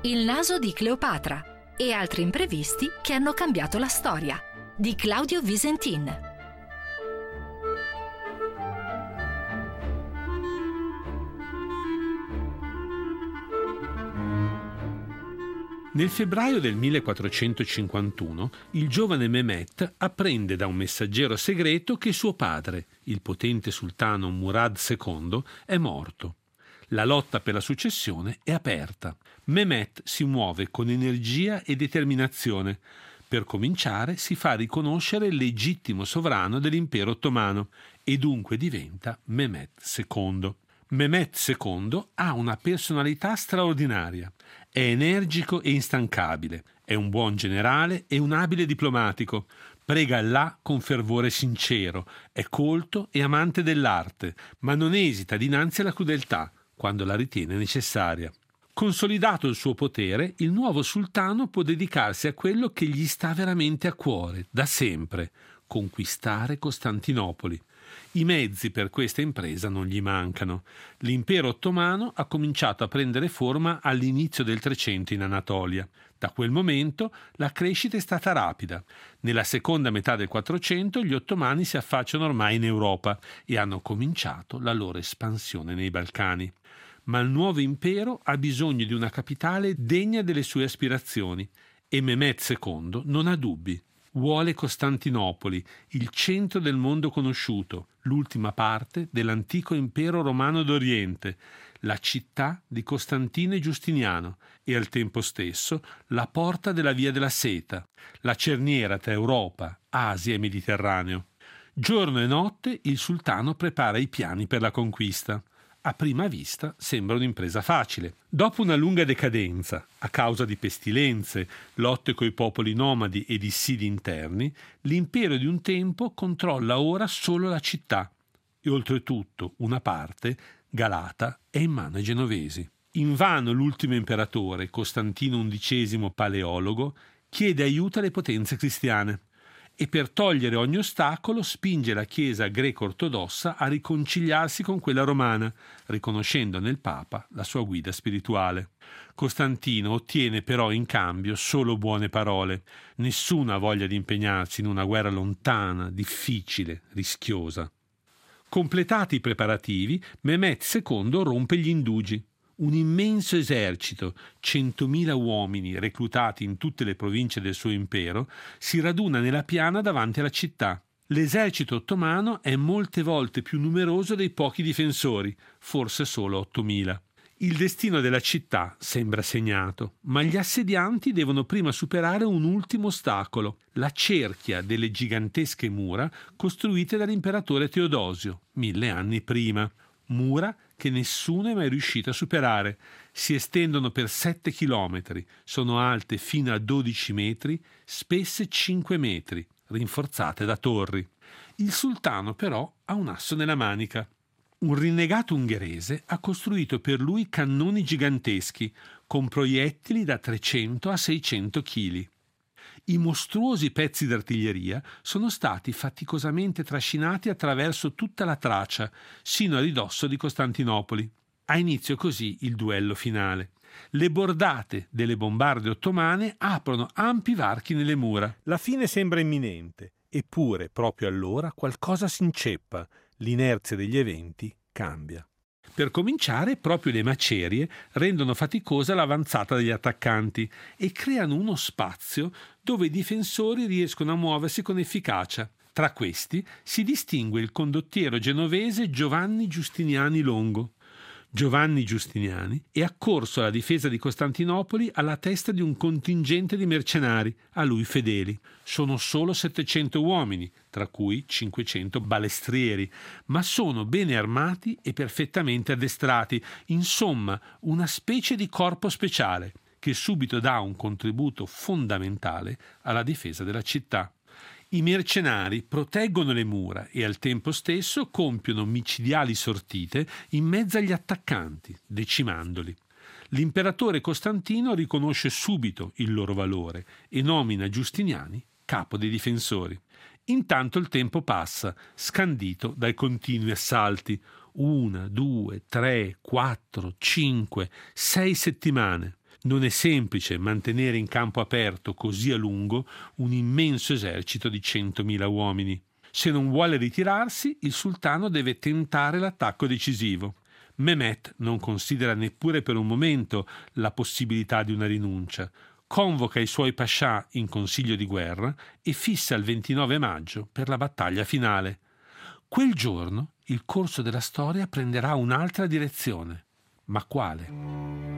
Il naso di Cleopatra e altri imprevisti che hanno cambiato la storia, di Claudio Visentin. Nel febbraio del 1451 il giovane Mehmet apprende da un messaggero segreto che suo padre, il potente sultano Murad II, è morto. La lotta per la successione è aperta. Mehmet si muove con energia e determinazione. Per cominciare si fa riconoscere il legittimo sovrano dell'impero ottomano e dunque diventa Mehmet II. Mehmet II ha una personalità straordinaria. È energico e instancabile, è un buon generale e un abile diplomatico, prega Allah con fervore sincero, è colto e amante dell'arte, ma non esita dinanzi alla crudeltà, quando la ritiene necessaria. Consolidato il suo potere, il nuovo sultano può dedicarsi a quello che gli sta veramente a cuore, da sempre, conquistare Costantinopoli. I mezzi per questa impresa non gli mancano. L'impero ottomano ha cominciato a prendere forma all'inizio del 300 in Anatolia. Da quel momento la crescita è stata rapida. Nella seconda metà del 400 gli ottomani si affacciano ormai in Europa e hanno cominciato la loro espansione nei Balcani. Ma il nuovo impero ha bisogno di una capitale degna delle sue aspirazioni e Mehmet II non ha dubbi. Vuole Costantinopoli, il centro del mondo conosciuto, l'ultima parte dell'antico impero romano d'Oriente, la città di Costantino e Giustiniano e al tempo stesso la porta della Via della Seta, la cerniera tra Europa, Asia e Mediterraneo. Giorno e notte il sultano prepara i piani per la conquista. A prima vista sembra un'impresa facile. Dopo una lunga decadenza, a causa di pestilenze, lotte coi popoli nomadi e dissidi interni, l'impero di un tempo controlla ora solo la città e oltretutto una parte, Galata, è in mano ai genovesi. Invano l'ultimo imperatore, Costantino XI Paleologo, chiede aiuto alle potenze cristiane e per togliere ogni ostacolo spinge la Chiesa greco-ortodossa a riconciliarsi con quella romana, riconoscendo nel Papa la sua guida spirituale. Costantino ottiene però in cambio solo buone parole, nessuna voglia di impegnarsi in una guerra lontana, difficile, rischiosa. Completati i preparativi, Mehmet II rompe gli indugi. Un immenso esercito, 100.000 uomini reclutati in tutte le province del suo impero, si raduna nella piana davanti alla città. L'esercito ottomano è molte volte più numeroso dei pochi difensori, forse solo 8.000. Il destino della città sembra segnato, ma gli assedianti devono prima superare un ultimo ostacolo, la cerchia delle gigantesche mura costruite dall'imperatore Teodosio, 1000 anni prima. Mura che nessuno è mai riuscito a superare. Si estendono per 7 chilometri, sono alte fino a 12 metri, spesse 5 metri, rinforzate da torri. Il sultano però ha un asso nella manica. Un rinnegato ungherese ha costruito per lui cannoni giganteschi, con proiettili da 300 a 600 kg. I mostruosi pezzi d'artiglieria sono stati faticosamente trascinati attraverso tutta la Tracia, sino a ridosso di Costantinopoli. Ha inizio così il duello finale. Le bordate delle bombarde ottomane aprono ampi varchi nelle mura. La fine sembra imminente, eppure proprio allora qualcosa si inceppa, l'inerzia degli eventi cambia. Per cominciare, proprio le macerie rendono faticosa l'avanzata degli attaccanti e creano uno spazio dove i difensori riescono a muoversi con efficacia. Tra questi si distingue il condottiero genovese Giovanni Giustiniani Longo. Giovanni Giustiniani è accorso alla difesa di Costantinopoli alla testa di un contingente di mercenari, a lui fedeli. Sono solo 700 uomini, tra cui 500 balestrieri, ma sono bene armati e perfettamente addestrati, insomma una specie di corpo speciale che subito dà un contributo fondamentale alla difesa della città. I mercenari proteggono le mura e al tempo stesso compiono micidiali sortite in mezzo agli attaccanti, decimandoli. L'imperatore Costantino riconosce subito il loro valore e nomina Giustiniani capo dei difensori. Intanto il tempo passa, scandito dai continui assalti. 1, 2, 3, 4, 5, 6 settimane. Non è semplice mantenere in campo aperto così a lungo un immenso esercito di 100.000 uomini. Se non vuole ritirarsi, il sultano deve tentare l'attacco decisivo. Mehmet non considera neppure per un momento la possibilità di una rinuncia. Convoca i suoi pascià in consiglio di guerra e fissa il 29 maggio per la battaglia finale. Quel giorno il corso della storia prenderà un'altra direzione. Ma quale?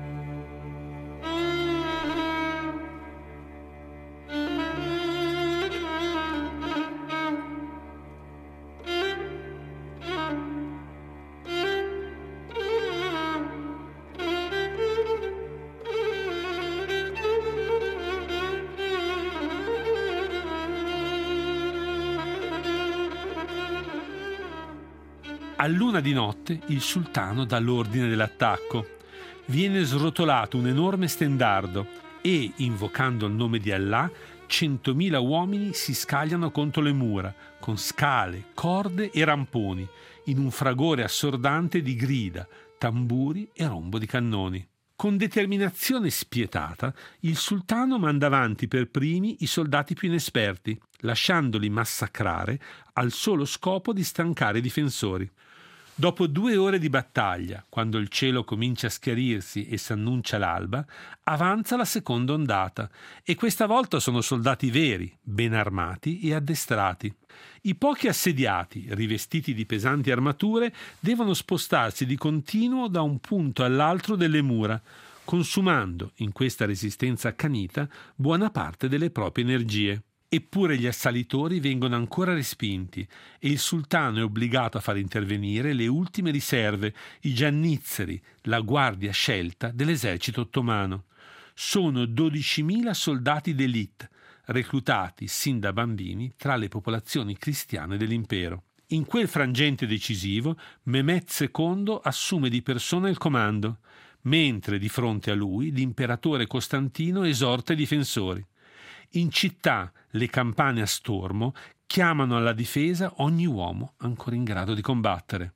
A luna di notte il sultano dà l'ordine dell'attacco. Viene srotolato un enorme stendardo e, invocando il nome di Allah, 100.000 uomini si scagliano contro le mura, con scale, corde e ramponi, in un fragore assordante di grida, tamburi e rombo di cannoni. Con determinazione spietata, il sultano manda avanti per primi i soldati più inesperti, lasciandoli massacrare al solo scopo di stancare i difensori. Dopo 2 ore di battaglia, quando il cielo comincia a schiarirsi e s'annuncia l'alba, avanza la seconda ondata e questa volta sono soldati veri, ben armati e addestrati. I pochi assediati, rivestiti di pesanti armature, devono spostarsi di continuo da un punto all'altro delle mura, consumando, in questa resistenza accanita, buona parte delle proprie energie. Eppure gli assalitori vengono ancora respinti e il sultano è obbligato a far intervenire le ultime riserve, i giannizzeri, la guardia scelta dell'esercito ottomano. Sono 12.000 soldati d'élite, reclutati sin da bambini tra le popolazioni cristiane dell'impero. In quel frangente decisivo Mehmet II assume di persona il comando, mentre di fronte a lui l'imperatore Costantino esorta i difensori. In città le campane a stormo chiamano alla difesa ogni uomo ancora in grado di combattere.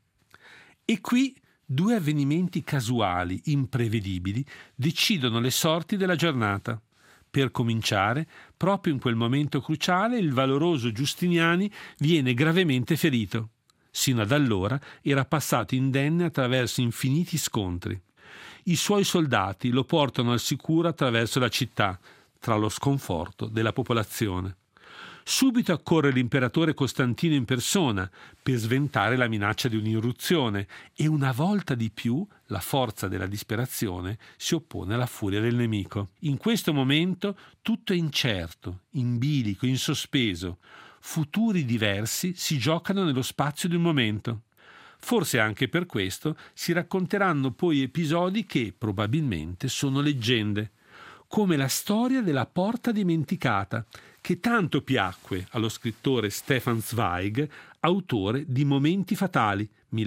E qui 2 avvenimenti casuali, imprevedibili, decidono le sorti della giornata. Per cominciare, proprio in quel momento cruciale, il valoroso Giustiniani viene gravemente ferito. Sino ad allora era passato indenne attraverso infiniti scontri. I suoi soldati lo portano al sicuro attraverso la città, tra lo sconforto della popolazione. Subito accorre l'imperatore Costantino in persona per sventare la minaccia di un'irruzione e una volta di più la forza della disperazione si oppone alla furia del nemico. In questo momento tutto è incerto, in bilico, in sospeso. Futuri diversi si giocano nello spazio di un momento. Forse anche per questo si racconteranno poi episodi che probabilmente sono leggende, come la storia della porta dimenticata, che tanto piacque allo scrittore Stefan Zweig, autore di Momenti fatali,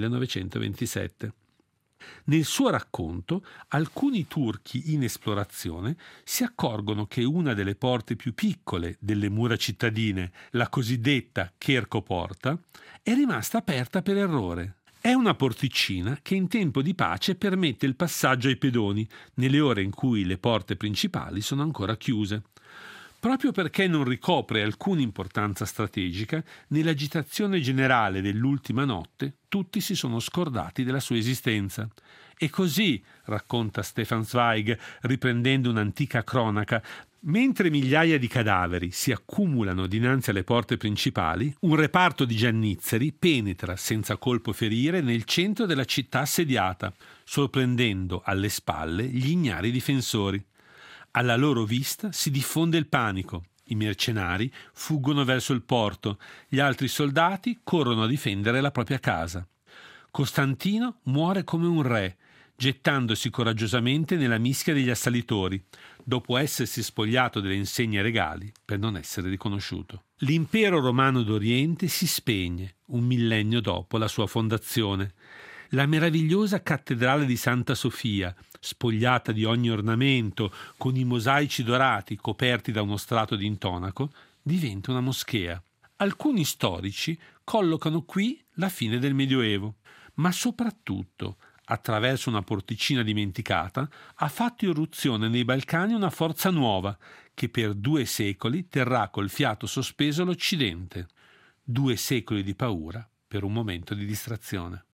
1927. Nel suo racconto, alcuni turchi in esplorazione si accorgono che una delle porte più piccole delle mura cittadine, la cosiddetta Kerkoporta, è rimasta aperta per errore. È una porticina che in tempo di pace permette il passaggio ai pedoni nelle ore in cui le porte principali sono ancora chiuse. Proprio perché non ricopre alcuna importanza strategica, nell'agitazione generale dell'ultima notte tutti si sono scordati della sua esistenza. E così, racconta Stefan Zweig, riprendendo un'antica cronaca, mentre migliaia di cadaveri si accumulano dinanzi alle porte principali, un reparto di giannizzeri penetra senza colpo ferire nel centro della città assediata, sorprendendo alle spalle gli ignari difensori. Alla loro vista si diffonde il panico. I mercenari fuggono verso il porto, gli altri soldati corrono a difendere la propria casa. Costantino muore come un re, gettandosi coraggiosamente nella mischia degli assalitori, dopo essersi spogliato delle insegne regali per non essere riconosciuto. L'impero romano d'Oriente si spegne, un millennio dopo la sua fondazione. La meravigliosa cattedrale di Santa Sofia, spogliata di ogni ornamento, con i mosaici dorati coperti da uno strato di intonaco, diventa una moschea. Alcuni storici collocano qui la fine del Medioevo, ma soprattutto attraverso una porticina dimenticata, ha fatto irruzione nei Balcani una forza nuova che per 2 secoli terrà col fiato sospeso l'Occidente. 2 secoli di paura per un momento di distrazione.